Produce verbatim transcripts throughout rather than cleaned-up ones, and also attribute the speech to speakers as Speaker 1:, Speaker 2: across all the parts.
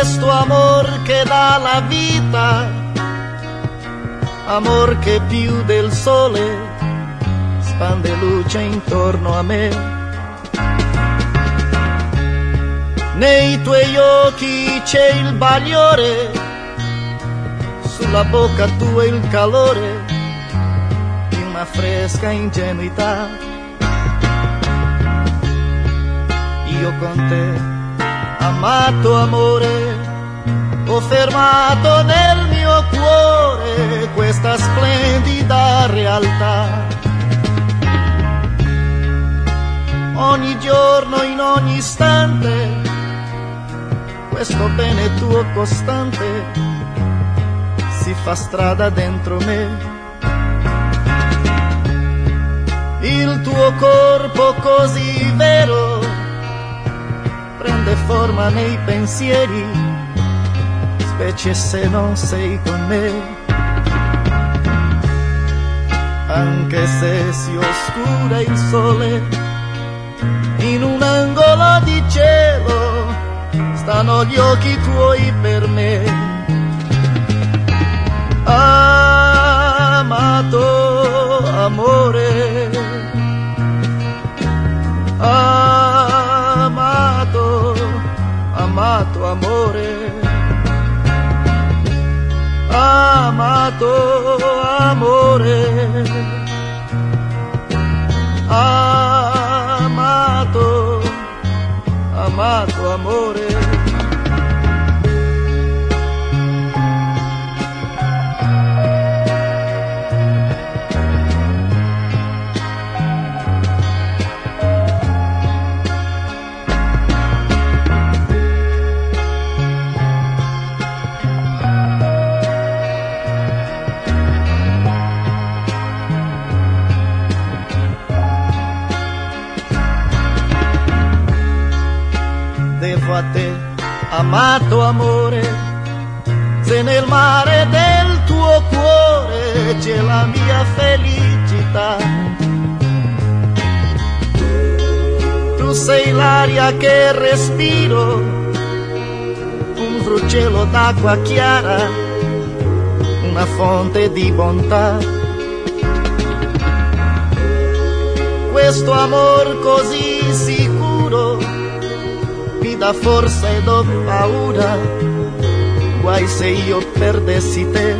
Speaker 1: questo amor che dà la vita, amor che più del sole spande luce intorno a me. Nei tuoi occhi c'è il bagliore, sulla bocca tua il calore di una fresca ingenuità. Io con te, amato amore, ho fermato nel mio cuore questa splendida realtà. Ogni giorno, in ogni istante, questo bene tuo costante si fa strada dentro me. Il tuo corpo così vero prende forma nei pensieri, specie se non sei con me. Anche se si oscura il sole, in un angolo di cielo stanno gli occhi tuoi per me. Amato amore, amato, amato amore, amato amore, amato, amato amore. Devo a te, amato amore, se nel mare del tuo cuore c'è la mia felicità. Tu sei l'aria che respiro, un fruccello d'acqua chiara, una fonte di bontà. Questo amor così sicuro mi dà forza ed ho paura, guai se io perdessi te.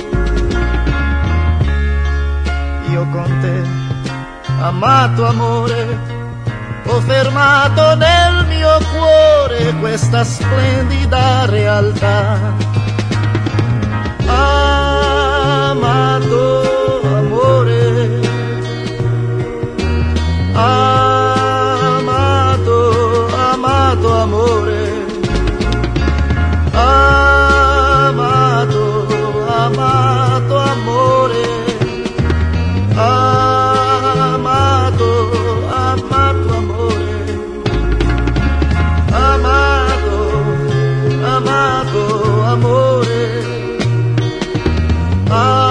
Speaker 1: Io con te, amato amore, ho fermato nel mio cuore questa splendida realtà. Amato amore, amato, amato amore, amato, amato amore, amato, amato amore, amato, amato amore, amato.